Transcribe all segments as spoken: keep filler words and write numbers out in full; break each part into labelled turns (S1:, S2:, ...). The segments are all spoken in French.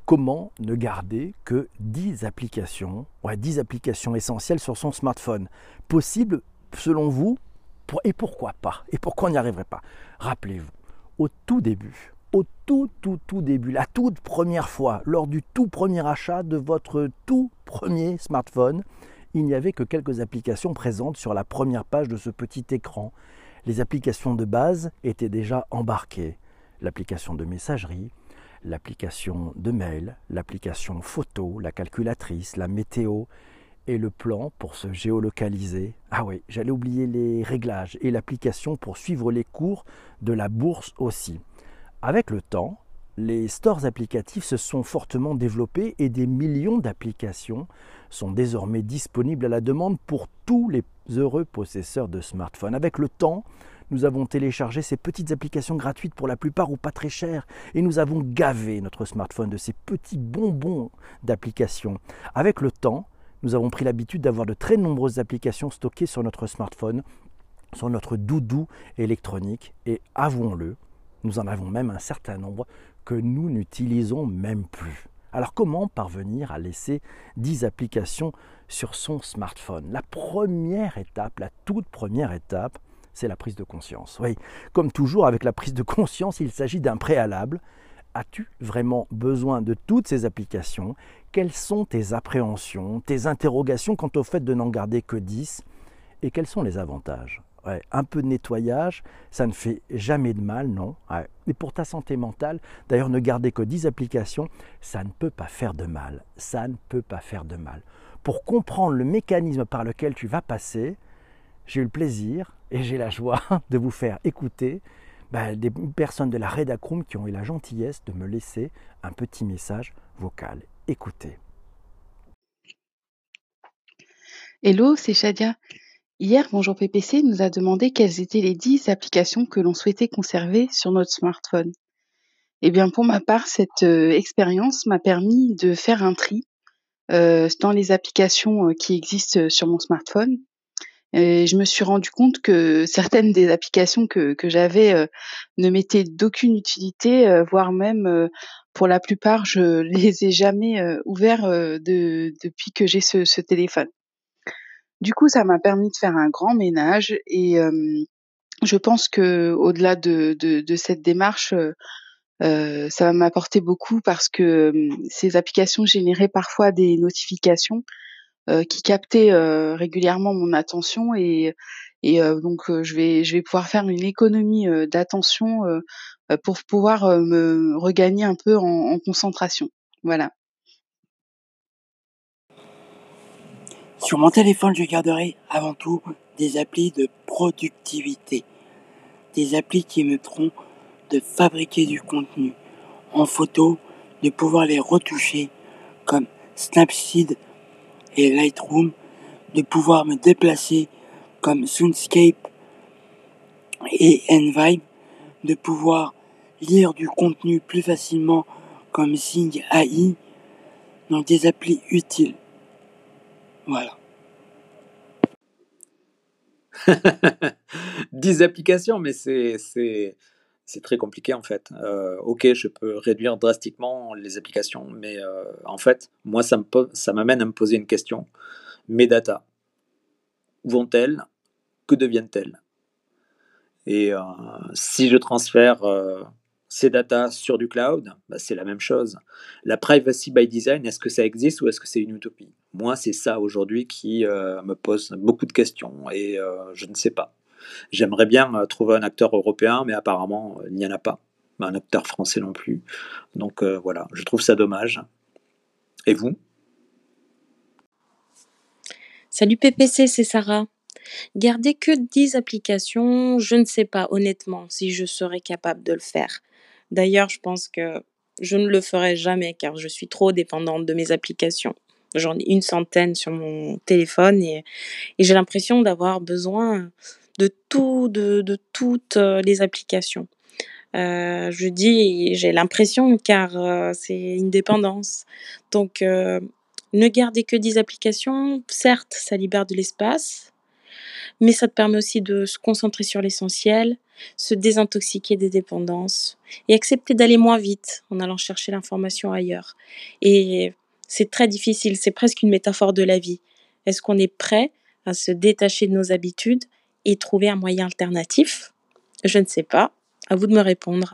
S1: comment ne garder que dix applications, ouais, dix applications essentielles sur son smartphone? Possible, selon vous, pour, et pourquoi pas? Et pourquoi on n'y arriverait pas? Rappelez-vous, au tout début, au tout, tout, tout début, la toute première fois, lors du tout premier achat de votre tout premier smartphone, il n'y avait que quelques applications présentes sur la première page de ce petit écran. Les applications de base étaient déjà embarquées. L'application de messagerie, l'application de mail, l'application photo, la calculatrice, la météo et le plan pour se géolocaliser. Ah oui, j'allais oublier les réglages et l'application pour suivre les cours de la bourse aussi. Avec le temps, les stores applicatifs se sont fortement développés et des millions d'applications sont désormais disponibles à la demande pour tous les heureux possesseurs de smartphones. Avec le temps, nous avons téléchargé ces petites applications gratuites pour la plupart ou pas très chères et nous avons gavé notre smartphone de ces petits bonbons d'applications. Avec le temps, nous avons pris l'habitude d'avoir de très nombreuses applications stockées sur notre smartphone, sur notre doudou électronique et avouons-le, nous en avons même un certain nombre que nous n'utilisons même plus. Alors comment parvenir à laisser dix applications sur son smartphone? La première étape, la toute première étape, c'est la prise de conscience. Oui, comme toujours avec la prise de conscience, il s'agit d'un préalable. As-tu vraiment besoin de toutes ces applications? Quelles sont tes appréhensions, tes interrogations quant au fait de n'en garder que dix? Et quels sont les avantages? Ouais, un peu de nettoyage, ça ne fait jamais de mal, non? Ouais. Et pour ta santé mentale, d'ailleurs, ne garder que dix applications, ça ne peut pas faire de mal. Ça ne peut pas faire de mal. Pour comprendre le mécanisme par lequel tu vas passer, j'ai eu le plaisir et j'ai la joie de vous faire écouter bah, des personnes de la Redacroom qui ont eu la gentillesse de me laisser un petit message vocal. Écoutez.
S2: Hello, c'est Shadia. Hier, Bonjour P P C nous a demandé quelles étaient les dix applications que l'on souhaitait conserver sur notre smartphone. Eh bien, pour ma part, cette euh, expérience m'a permis de faire un tri euh, dans les applications euh, qui existent sur mon smartphone. Et je me suis rendu compte que certaines des applications que, que j'avais euh, ne m'étaient d'aucune utilité, euh, voire même, euh, pour la plupart, je les ai jamais euh, ouverts euh, de, depuis que j'ai ce, ce téléphone. Du coup, ça m'a permis de faire un grand ménage et hem, je pense qu'au-delà de de de cette démarche, heu heu, ça va m'apporter beaucoup parce que, hem, ces applications généraient parfois des notifications, heu, qui captaient, heu, régulièrement mon attention et et heu, donc heu, je vais je vais pouvoir faire une économie, heu, d'attention, heu heu, pour pouvoir, heu, me regagner un peu en en concentration. Voilà.
S3: Sur mon téléphone, je garderai avant tout des applis de productivité, des applis qui me permettront de fabriquer du contenu en photo, de pouvoir les retoucher comme Snapseed et Lightroom, de pouvoir me déplacer comme Soundscape et Envibe, de pouvoir lire du contenu plus facilement comme Zing A I, donc des applis utiles. Voilà.
S4: dix applications, mais c'est, c'est, c'est très compliqué en fait. Euh, ok, je peux réduire drastiquement les applications, mais euh, en fait, moi, ça, me pose, ça m'amène à me poser une question. Mes datas, où vont-elles? Que deviennent-elles? Et euh, si je transfère euh, ces datas sur du cloud, bah, c'est la même chose. La privacy by design, est-ce que ça existe ou est-ce que c'est une utopie? Moi, c'est ça aujourd'hui qui euh, me pose beaucoup de questions et euh, je ne sais pas. J'aimerais bien euh, trouver un acteur européen, mais apparemment, euh, il n'y en a pas. Un acteur français non plus. Donc euh, voilà, je trouve ça dommage. Et vous?
S5: Salut P P C, c'est Sarah. Garder que dix applications, je ne sais pas honnêtement si je serais capable de le faire. D'ailleurs, je pense que je ne le ferai jamais car je suis trop dépendante de mes applications. J'en ai une centaine sur mon téléphone et, et j'ai l'impression d'avoir besoin de tout, de, de toutes euh, les applications. Euh, je dis j'ai l'impression car euh, c'est une dépendance. Donc, euh, ne garder que dix applications, certes, ça libère de l'espace, mais ça te permet aussi de se concentrer sur l'essentiel, se désintoxiquer des dépendances et accepter d'aller moins vite en allant chercher l'information ailleurs. Et c'est très difficile, c'est presque une métaphore de la vie. Est-ce qu'on est prêt à se détacher de nos habitudes et trouver un moyen alternatif? Je ne sais pas, à vous de me répondre.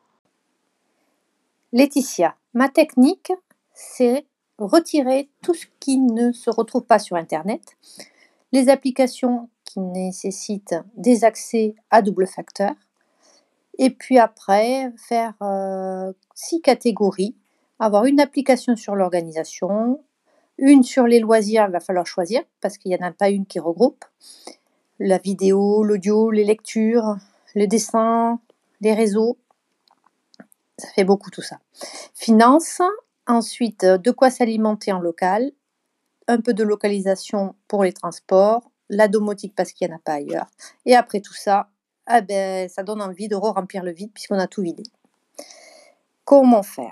S6: Laetitia, ma technique, c'est retirer tout ce qui ne se retrouve pas sur Internet, les applications qui nécessitent des accès à double facteur, et puis après faire euh, six catégories, avoir une application sur l'organisation, une sur les loisirs, il va falloir choisir parce qu'il n'y en a pas une qui regroupe, la vidéo, l'audio, les lectures, le dessin, les réseaux, ça fait beaucoup tout ça. Finance, ensuite de quoi s'alimenter en local, un peu de localisation pour les transports, la domotique parce qu'il n'y en a pas ailleurs. Et après tout ça, eh ben, ça donne envie de re-remplir le vide puisqu'on a tout vidé. Comment faire ?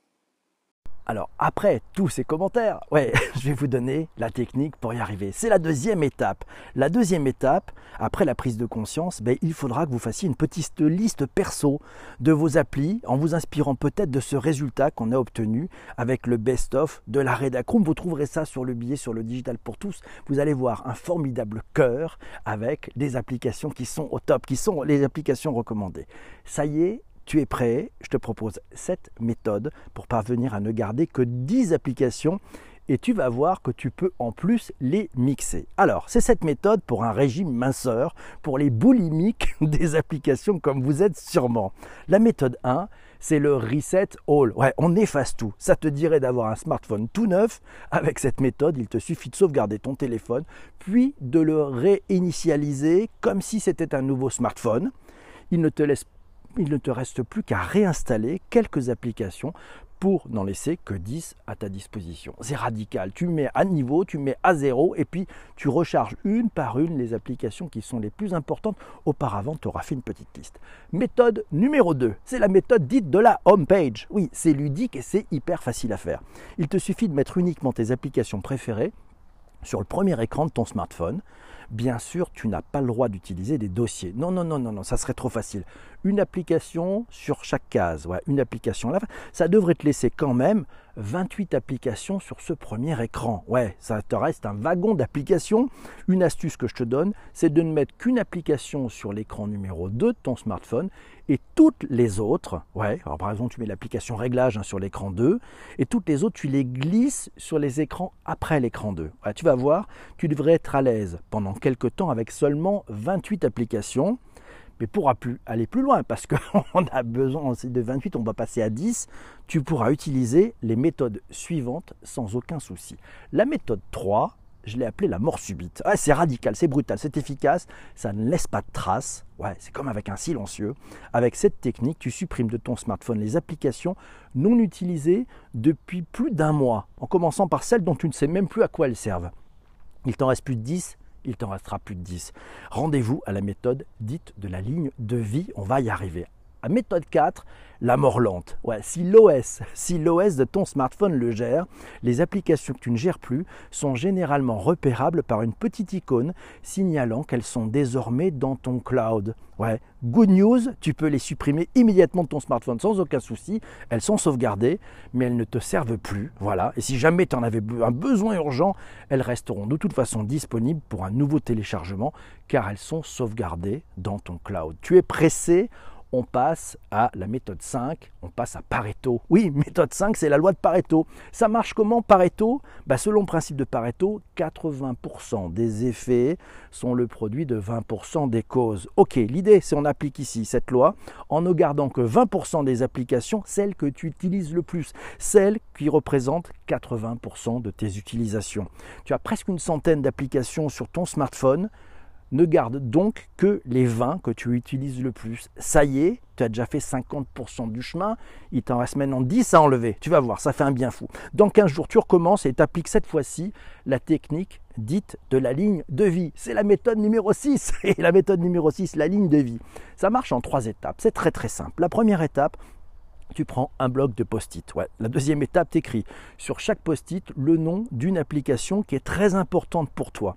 S1: Alors, après tous ces commentaires, ouais, je vais vous donner la technique pour y arriver. C'est la deuxième étape. La deuxième étape, après la prise de conscience, ben, il faudra que vous fassiez une petite liste perso de vos applis en vous inspirant peut-être de ce résultat qu'on a obtenu avec le best-of de la Redacroom. Vous trouverez ça sur le billet, sur le Digital pour tous. Vous allez voir un formidable cœur avec des applications qui sont au top, qui sont les applications recommandées. Ça y est, tu es prêt? Je te propose cette méthode pour parvenir à ne garder que dix applications et tu vas voir que tu peux en plus les mixer. Alors, c'est cette méthode pour un régime minceur, pour les boulimiques des applications comme vous êtes sûrement. La méthode un, c'est le Reset All. Ouais, on efface tout. Ça te dirait d'avoir un smartphone tout neuf. Avec cette méthode, il te suffit de sauvegarder ton téléphone, puis de le réinitialiser comme si c'était un nouveau smartphone. Il ne te laisse Il ne te reste plus qu'à réinstaller quelques applications pour n'en laisser que dix à ta disposition. C'est radical. Tu mets à niveau, tu mets à zéro et puis tu recharges une par une les applications qui sont les plus importantes. Auparavant, tu auras fait une petite liste. Méthode numéro deux, c'est la méthode dite de la home page. Oui, c'est ludique et c'est hyper facile à faire. Il te suffit de mettre uniquement tes applications préférées sur le premier écran de ton smartphone. Bien sûr, tu n'as pas le droit d'utiliser des dossiers. Non, non, non, non, non, ça serait trop facile. Une application sur chaque case, ouais, une application là, ça devrait te laisser quand même vingt-huit applications sur ce premier écran. Ouais, ça te reste un wagon d'applications. Une astuce que je te donne, c'est de ne mettre qu'une application sur l'écran numéro deux de ton smartphone et toutes les autres, ouais, alors par exemple, tu mets l'application réglage hein, sur l'écran deux et toutes les autres, tu les glisses sur les écrans après l'écran deux. Ouais, tu vas voir, tu devrais être à l'aise pendant quelques temps avec seulement vingt-huit applications. Mais pour aller plus loin, parce qu'on a besoin de vingt-huit, on va passer à dix, tu pourras utiliser les méthodes suivantes sans aucun souci. La méthode trois, je l'ai appelée la mort subite. Ah, c'est radical, c'est brutal, c'est efficace, ça ne laisse pas de traces. Ouais, c'est comme avec un silencieux. Avec cette technique, tu supprimes de ton smartphone les applications non utilisées depuis plus d'un mois, en commençant par celles dont tu ne sais même plus à quoi elles servent. Il t'en reste plus de dix. Il t'en restera plus de dix. Rendez-vous à la méthode dite de la ligne de vie, on va y arriver. À méthode quatre, la mort lente. Ouais, si l'O S, si l'O S de ton smartphone le gère, les applications que tu ne gères plus sont généralement repérables par une petite icône signalant qu'elles sont désormais dans ton cloud. Ouais, good news, tu peux les supprimer immédiatement de ton smartphone sans aucun souci. Elles sont sauvegardées, mais elles ne te servent plus. Voilà. Et si jamais tu en avais un besoin urgent, elles resteront de toute façon disponibles pour un nouveau téléchargement car elles sont sauvegardées dans ton cloud. Tu es pressé? On passe à la méthode cinq, on passe à Pareto. Oui, méthode cinq, c'est la loi de Pareto. Ça marche comment Pareto? Bah, selon le principe de Pareto, quatre-vingts pour cent des effets sont le produit de vingt pour cent des causes. Ok, l'idée c'est on applique ici cette loi en ne gardant que vingt pour cent des applications, celles que tu utilises le plus, celles qui représentent quatre-vingts pour cent de tes utilisations. Tu as presque une centaine d'applications sur ton smartphone. Ne garde donc que les vingt que tu utilises le plus. Ça y est, tu as déjà fait cinquante pour cent du chemin, il t'en reste maintenant dix à enlever. Tu vas voir, ça fait un bien fou. Dans quinze jours, tu recommences et tu appliques cette fois-ci la technique dite de la ligne de vie. C'est la méthode numéro six. Et la méthode numéro six, la ligne de vie. Ça marche en trois étapes. C'est très très simple. La première étape, tu prends un bloc de post-it. Ouais. La deuxième étape, tu écris sur chaque post-it le nom d'une application qui est très importante pour toi.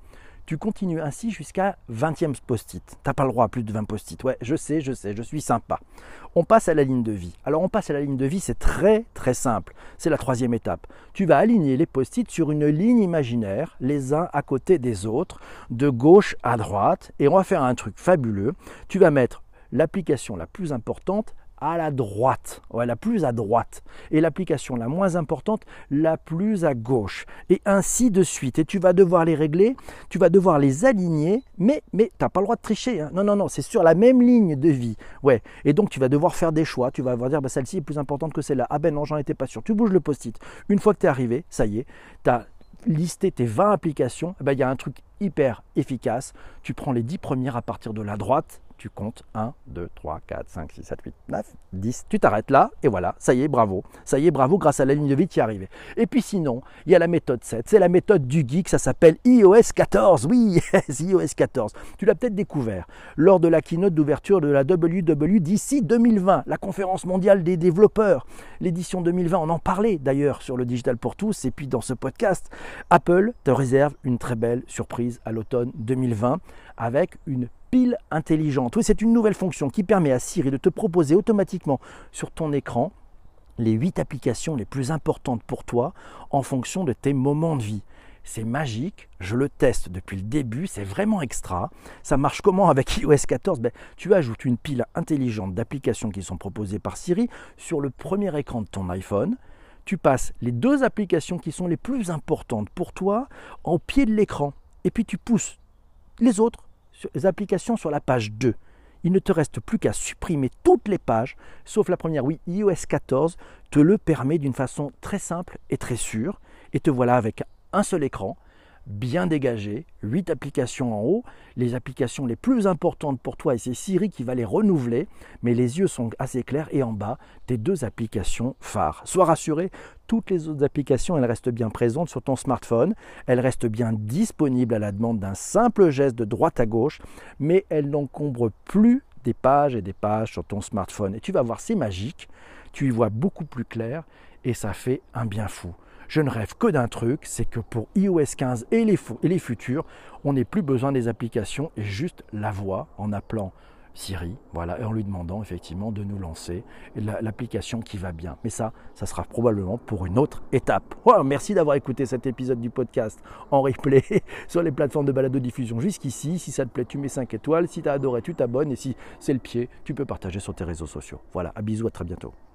S1: Tu continues ainsi jusqu'à vingtième post-it. Tu n'as pas le droit à plus de vingt post-it. Ouais, je sais, je sais, je suis sympa. On passe à la ligne de vie. Alors on passe à la ligne de vie, c'est très très simple. C'est la troisième étape. Tu vas aligner les post-it sur une ligne imaginaire, les uns à côté des autres, de gauche à droite. Et on va faire un truc fabuleux. Tu vas mettre l'application la plus importante à la droite, ouais, la plus à droite, et l'application la moins importante, la plus à gauche, et ainsi de suite. Et tu vas devoir les régler, tu vas devoir les aligner, mais, mais tu n'as pas le droit de tricher. Hein. Non, non, non, c'est sur la même ligne de vie. Ouais. Et donc, tu vas devoir faire des choix. Tu vas devoir dire, bah, celle-ci est plus importante que celle-là. Ah ben non, j'en étais pas sûr. Tu bouges le post-it. Une fois que tu es arrivé, ça y est, tu as listé tes vingt applications. Il ben, y a un truc hyper efficace. Tu prends les dix premières à partir de la droite. Tu comptes un, deux, trois, quatre, cinq, six, sept, huit, neuf, dix. Tu t'arrêtes là et voilà, ça y est, bravo. Ça y est, bravo, grâce à la ligne de vie, tu y es arrivé. Et puis sinon, il y a la méthode sept. C'est la méthode du geek, ça s'appelle i O S quatorze. Oui, yes, i O S quatorze. Tu l'as peut-être découvert lors de la keynote d'ouverture de la W W D C deux mille vingt, la conférence mondiale des développeurs. L'édition deux mille vingt, on en parlait d'ailleurs sur le Digital pour tous et puis dans ce podcast. Apple te réserve une très belle surprise à l'automne deux mille vingt avec une pile intelligente. Oui, c'est une nouvelle fonction qui permet à Siri de te proposer automatiquement sur ton écran les huit applications les plus importantes pour toi en fonction de tes moments de vie. C'est magique, je le teste depuis le début, c'est vraiment extra. Ça marche comment avec i O S quatorze? Ben, tu ajoutes une pile intelligente d'applications qui sont proposées par Siri sur le premier écran de ton iPhone. Tu passes les deux applications qui sont les plus importantes pour toi au pied de l'écran et puis tu pousses les autres les applications sur la page deux. Il ne te reste plus qu'à supprimer toutes les pages, sauf la première. Oui, i O S quatorze te le permet d'une façon très simple et très sûre. Et te voilà avec un seul écran, bien dégagé, huit applications en haut, les applications les plus importantes pour toi, et c'est Siri qui va les renouveler, mais les yeux sont assez clairs, et en bas, tes deux applications phares. Sois rassuré, toutes les autres applications, elles restent bien présentes sur ton smartphone, elles restent bien disponibles à la demande d'un simple geste de droite à gauche, mais elles n'encombrent plus des pages et des pages sur ton smartphone. Et tu vas voir, c'est magique, tu y vois beaucoup plus clair, et ça fait un bien fou. Je ne rêve que d'un truc, c'est que pour i O S quinze et les, et les futurs, on n'ait plus besoin des applications et juste la voix en appelant Siri, voilà, et en lui demandant effectivement de nous lancer l'application qui va bien. Mais ça, ça sera probablement pour une autre étape. Wow, merci d'avoir écouté cet épisode du podcast en replay sur les plateformes de balado-diffusion jusqu'ici. Si ça te plaît, tu mets cinq étoiles. Si tu as adoré, tu t'abonnes. Et si c'est le pied, tu peux partager sur tes réseaux sociaux. Voilà, à bisous, à très bientôt.